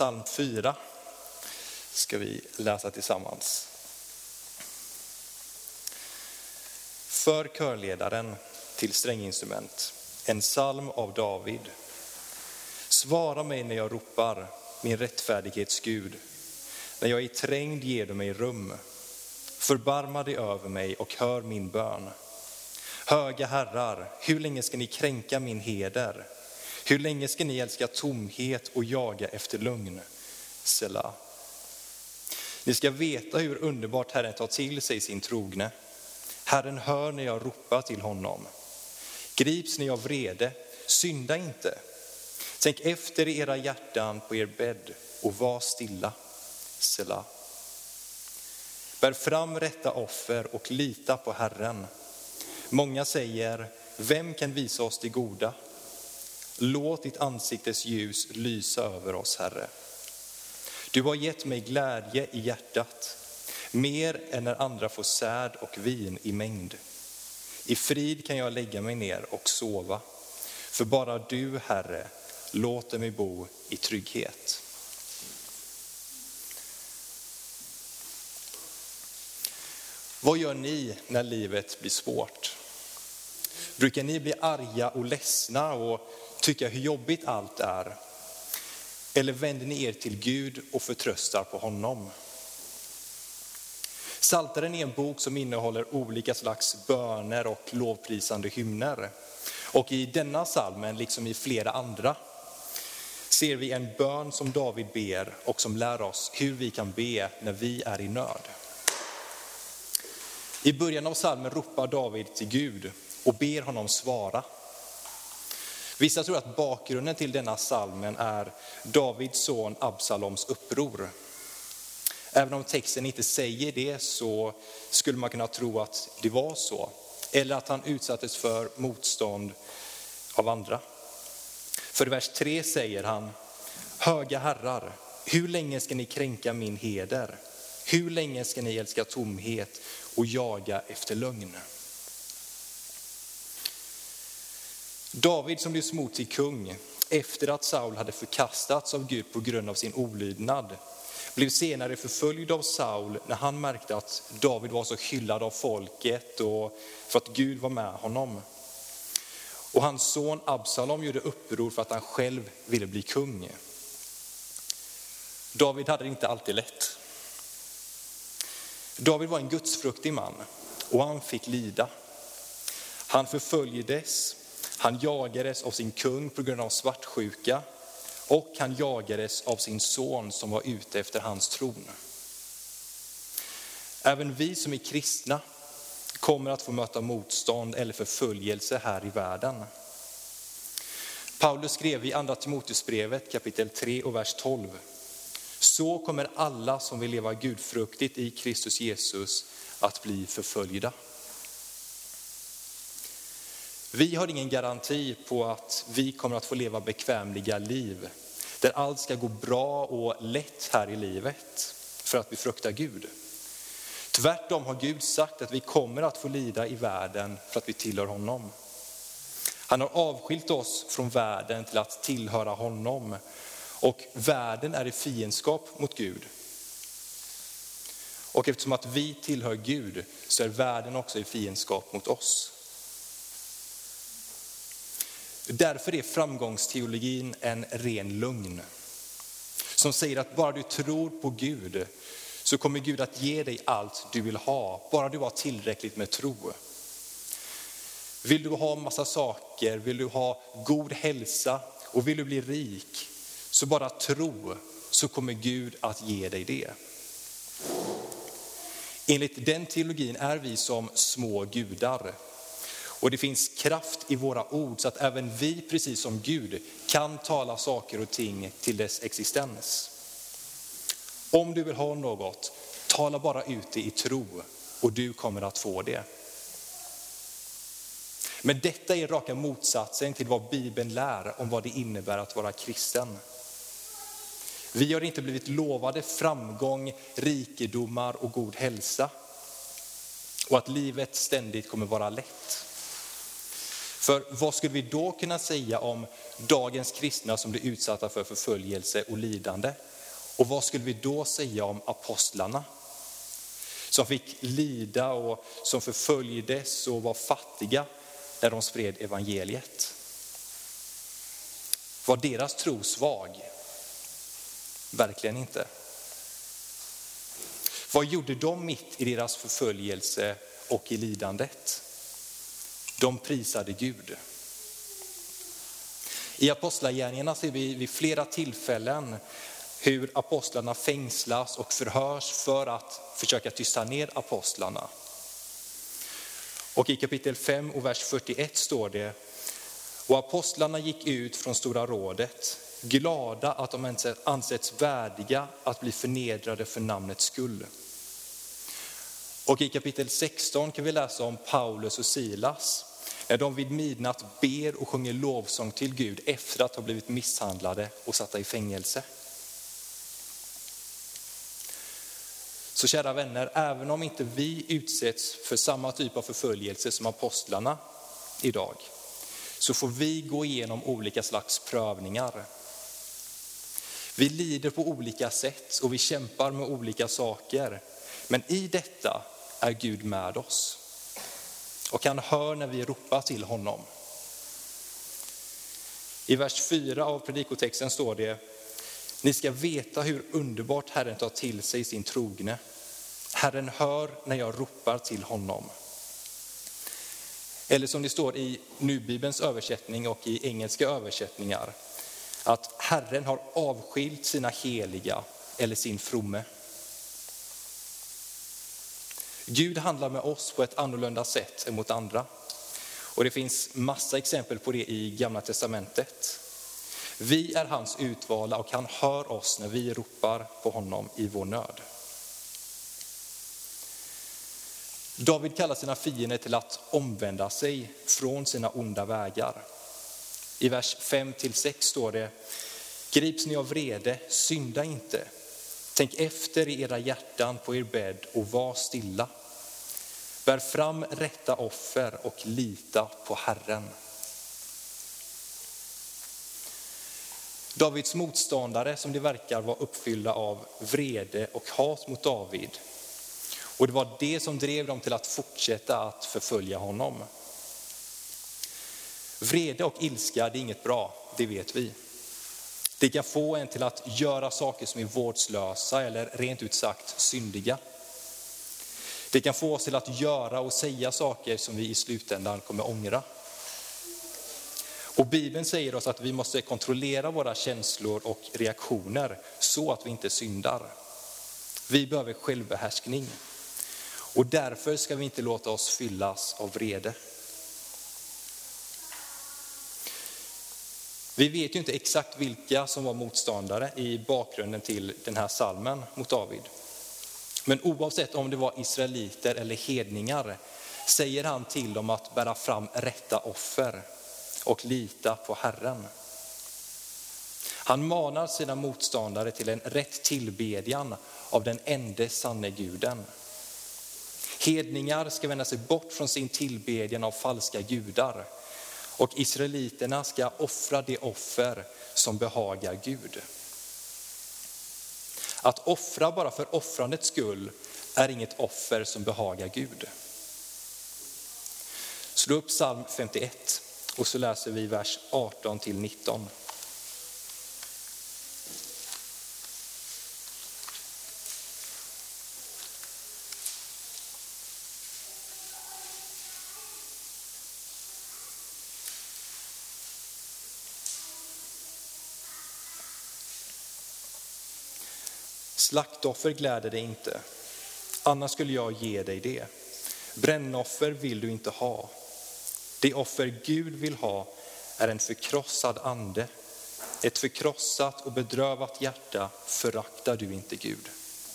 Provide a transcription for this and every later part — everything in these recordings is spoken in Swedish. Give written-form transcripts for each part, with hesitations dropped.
psalm 4 ska vi läsa tillsammans. För körledaren till stränginstrument, en psalm av David. Svara mig när jag ropar, min rättfärdighets Gud. När jag är trängd ger du mig rum. Förbarma dig över mig och hör min bön. Höga herrar, hur länge ska ni kränka min heder? Hur länge ska ni älska tomhet och jaga efter lögn? Selah. Ni ska veta hur underbart Herren tar till sig sin trogne. Herren hör när jag ropar till honom. Grips ni av vrede, synda inte. Tänk efter i era hjärtan på er bädd och var stilla. Selah. Bär fram rätta offer och lita på Herren. Många säger, vem kan visa oss det goda? Låt ditt ansiktes ljus lysa över oss, Herre. Du har gett mig glädje i hjärtat, mer än när andra får säd och vin i mängd. I frid kan jag lägga mig ner och sova, för bara du, Herre, låter mig bo i trygghet. Vad gör ni när livet blir svårt? Brukar ni bli arga och ledsna och tycka hur jobbigt allt är? Eller vänder ni er till Gud och förtröstar på honom? Psaltaren är en bok som innehåller olika slags böner och lovprisande hymner. Och i denna psalmen, liksom i flera andra, ser vi en bön som David ber och som lär oss hur vi kan be när vi är i nöd. I början av psalmen ropar David till Gud och ber honom svara. Vissa tror att bakgrunden till denna psalmen är Davids son Absaloms uppror. Även om texten inte säger det så skulle man kunna tro att det var så. Eller att han utsattes för motstånd av andra. För i vers 3 säger han, höga herrar, hur länge ska ni kränka min heder? Hur länge ska ni älska tomhet och jaga efter lögn? David som blev smort till kung efter att Saul hade förkastats av Gud på grund av sin olydnad blev senare förföljd av Saul när han märkte att David var så hyllad av folket och för att Gud var med honom. Och hans son Absalom gjorde uppror för att han själv ville bli kung. David hade det inte alltid lätt. David var en gudsfruktig man och han fick lida. Han förföljdes, han jagades av sin kung på grund av svartsjuka och han jagades av sin son som var ute efter hans tron. Även vi som är kristna kommer att få möta motstånd eller förföljelse här i världen. Paulus skrev i andra Timoteusbrevet kapitel 3 och vers 12. Så kommer alla som vill leva gudfruktigt i Kristus Jesus att bli förföljda. Vi har ingen garanti på att vi kommer att få leva bekvämliga liv där allt ska gå bra och lätt här i livet för att vi fruktar Gud. Tvärtom har Gud sagt att vi kommer att få lida i världen för att vi tillhör honom. Han har avskilt oss från världen till att tillhöra honom. Och världen är i fiendskap mot Gud. Och eftersom att vi tillhör Gud så är världen också i fiendskap mot oss. Därför är framgångsteologin en ren lögn. Som säger att bara du tror på Gud så kommer Gud att ge dig allt du vill ha. Bara du har tillräckligt med tro. Vill du ha massa saker, vill du ha god hälsa och vill du bli rik, så bara tro, så kommer Gud att ge dig det. Enligt den teologin är vi som små gudar. Och det finns kraft i våra ord så att även vi, precis som Gud, kan tala saker och ting till dess existens. Om du vill ha något, tala bara ut det i tro och du kommer att få det. Men detta är raka motsatsen till vad Bibeln lär om vad det innebär att vara kristen. Vi har inte blivit lovade framgång, rikedomar och god hälsa. Och att livet ständigt kommer vara lätt. För vad skulle vi då kunna säga om dagens kristna som blir utsatta för förföljelse och lidande? Och vad skulle vi då säga om apostlarna som fick lida och som förföljdes och var fattiga när de spred evangeliet? Var deras tro svag? Verkligen inte. Vad gjorde de mitt i deras förföljelse och i lidandet? De prisade Gud. I apostlagärningarna ser vi vid flera tillfällen hur apostlarna fängslas och förhörs för att försöka tysta ner apostlarna. Och i kapitel 5 och vers 41 står det: och apostlarna gick ut från Stora rådet, glada att de ansetts värdiga att bli förnedrade för namnets skull. Och i kapitel 16 kan vi läsa om Paulus och Silas, när de vid midnatt ber och sjunger lovsång till Gud efter att ha blivit misshandlade och satta i fängelse. Så kära vänner, även om inte vi utsätts för samma typ av förföljelse som apostlarna idag, så får vi gå igenom olika slags prövningar. Vi lider på olika sätt och vi kämpar med olika saker. Men i detta är Gud med oss. Och han hör när vi ropar till honom. I vers 4 av predikotexten står det: ni ska veta hur underbart Herren tar till sig sin trogne. Herren hör när jag ropar till honom. Eller som det står i Nu-bibelns översättning och i engelska översättningar, att Herren har avskilt sina heliga eller sin fromme. Gud handlar med oss på ett annorlunda sätt än mot andra. Och det finns massa exempel på det i Gamla testamentet. Vi är hans utvalda och han hör oss när vi ropar på honom i vår nöd. David kallar sina fiender till att omvända sig från sina onda vägar. I vers 5-6 står det: grips ni av vrede, synda inte. Tänk efter i era hjärtan på er bädd och var stilla. Bär fram rätta offer och lita på Herren. Davids motståndare, som det verkar, var uppfyllda av vrede och hat mot David. Och det var det som drev dem till att fortsätta att förfölja honom. Vrede och ilska, det är inget bra, det vet vi. Det kan få en till att göra saker som är vårdslösa eller rent ut sagt syndiga. Det kan få oss till att göra och säga saker som vi i slutändan kommer ångra. Och Bibeln säger oss att vi måste kontrollera våra känslor och reaktioner så att vi inte syndar. Vi behöver självbehärskning. Och därför ska vi inte låta oss fyllas av vrede. Vi vet ju inte exakt vilka som var motståndare i bakgrunden till den här salmen mot David. Men oavsett om det var israeliter eller hedningar säger han till dem att bära fram rätta offer och lita på Herren. Han manar sina motståndare till en rätt tillbedjan av den enda sanne guden. Hedningar ska vända sig bort från sin tillbedjan av falska gudar. Och israeliterna ska offra det offer som behagar Gud. Att offra bara för offrandets skull är inget offer som behagar Gud. Slå upp psalm 51 och så läser vi vers 18-19. Slaktoffer gläder dig inte, annars skulle jag ge dig det. Brännoffer vill du inte ha. Det offer Gud vill ha är en förkrossad ande. Ett förkrossat och bedrövat hjärta föraktar du inte Gud.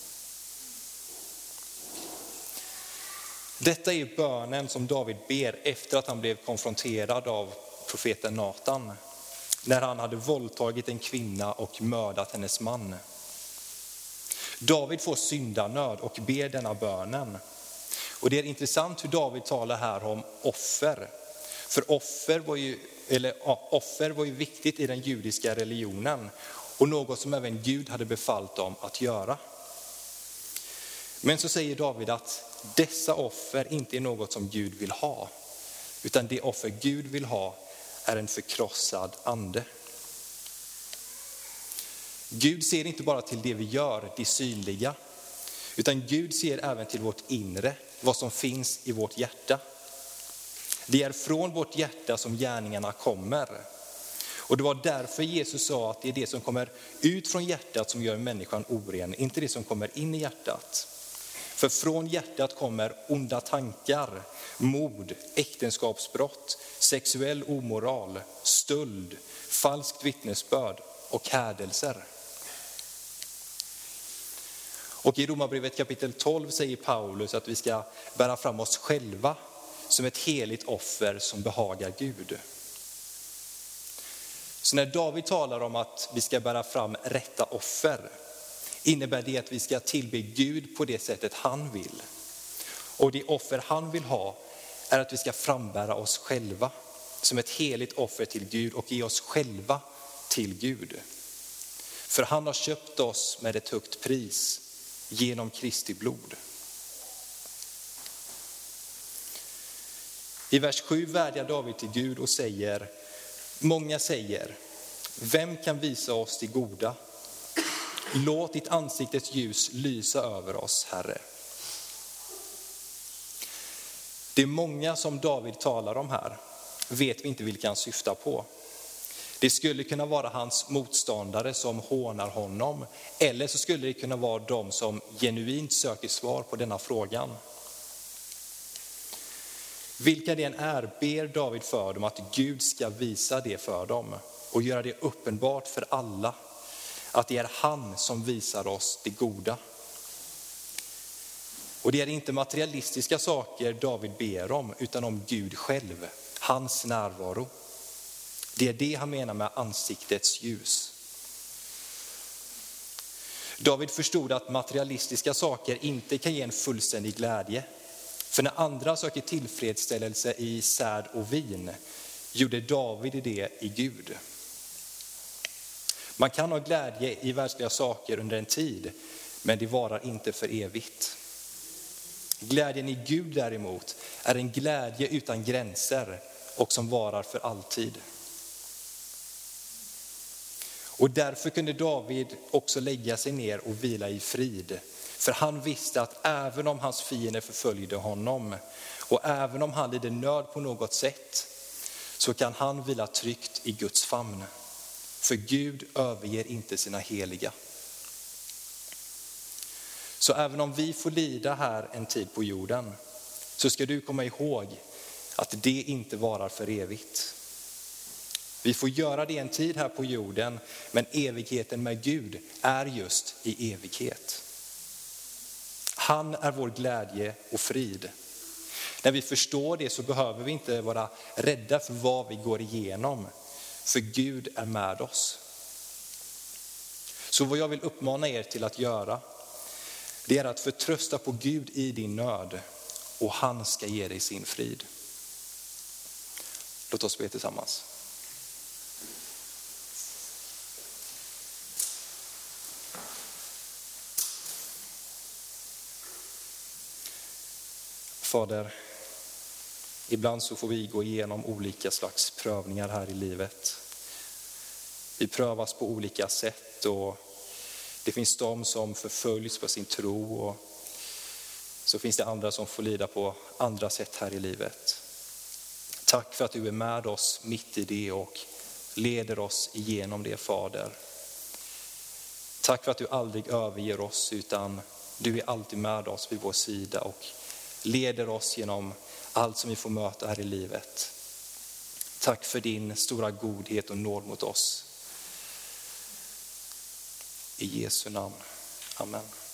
Detta är bönen som David ber efter att han blev konfronterad av profeten Natan, när han hade våldtagit en kvinna och mördat hennes man. David får syndanöd och ber denna bönen. Och det är intressant hur David talar här om offer. För offer var ju viktigt i den judiska religionen och något som även Gud hade befallt dem att göra. Men så säger David att dessa offer inte är något som Gud vill ha, utan det offer Gud vill ha är en förkrossad ande. Gud ser inte bara till det vi gör, det synliga, utan Gud ser även till vårt inre, vad som finns i vårt hjärta. Det är från vårt hjärta som gärningarna kommer. Och det var därför Jesus sa att det är det som kommer ut från hjärtat som gör människan oren, inte det som kommer in i hjärtat. För från hjärtat kommer onda tankar, mord, äktenskapsbrott, sexuell omoral, stöld, falskt vittnesbörd och hädelser. Och i Romarbrevet kapitel 12 säger Paulus att vi ska bära fram oss själva som ett heligt offer som behagar Gud. Så när David talar om att vi ska bära fram rätta offer, innebär det att vi ska tillbe Gud på det sättet han vill. Och det offer han vill ha är att vi ska frambära oss själva som ett heligt offer till Gud och ge oss själva till Gud. För han har köpt oss med ett högt pris genom Kristi blod. I vers 7 vädjar David till Gud och säger: många säger, vem kan visa oss det goda? Låt ditt ansiktets ljus lysa över oss, Herre. Det är många som David talar om här. Vet vi inte vilka han syftar på. Det skulle kunna vara hans motståndare som hånar honom. Eller så skulle det kunna vara de som genuint söker svar på denna frågan. Vilka det än är ber David för dem att Gud ska visa det för dem. Och göra det uppenbart för alla. Att det är han som visar oss det goda. Och det är inte materialistiska saker David ber om, utan om Gud själv, hans närvaro. Det är det han menar med ansiktets ljus. David förstod att materialistiska saker inte kan ge en fullständig glädje. För när andra söker tillfredsställelse i säd och vin, gjorde David det i Gud. Man kan ha glädje i världsliga saker under en tid, men det varar inte för evigt. Glädjen i Gud däremot är en glädje utan gränser och som varar för alltid. Och därför kunde David också lägga sig ner och vila i frid. För han visste att även om hans fiender förföljde honom och även om han lider nöd på något sätt, så kan han vila tryggt i Guds famn. För Gud överger inte sina heliga. Så även om vi får lida här en tid på jorden, så ska du komma ihåg att det inte varar för evigt. Vi får göra det en tid här på jorden, men evigheten med Gud är just i evighet. Han är vår glädje och frid. När vi förstår det så behöver vi inte vara rädda för vad vi går igenom, för Gud är med oss. Så vad jag vill uppmana er till att göra, det är att förtrösta på Gud i din nöd och han ska ge dig sin frid. Låt oss be tillsammans. Fader, ibland så får vi gå igenom olika slags prövningar här i livet. Vi prövas på olika sätt och det finns de som förföljs på sin tro och så finns det andra som får lida på andra sätt här i livet. Tack för att du är med oss mitt i det och leder oss igenom det, Fader. Tack för att du aldrig överger oss utan du är alltid med oss vid vår sida och leder oss genom allt som vi får möta här i livet. Tack för din stora godhet och nåd mot oss. I Jesu namn. Amen.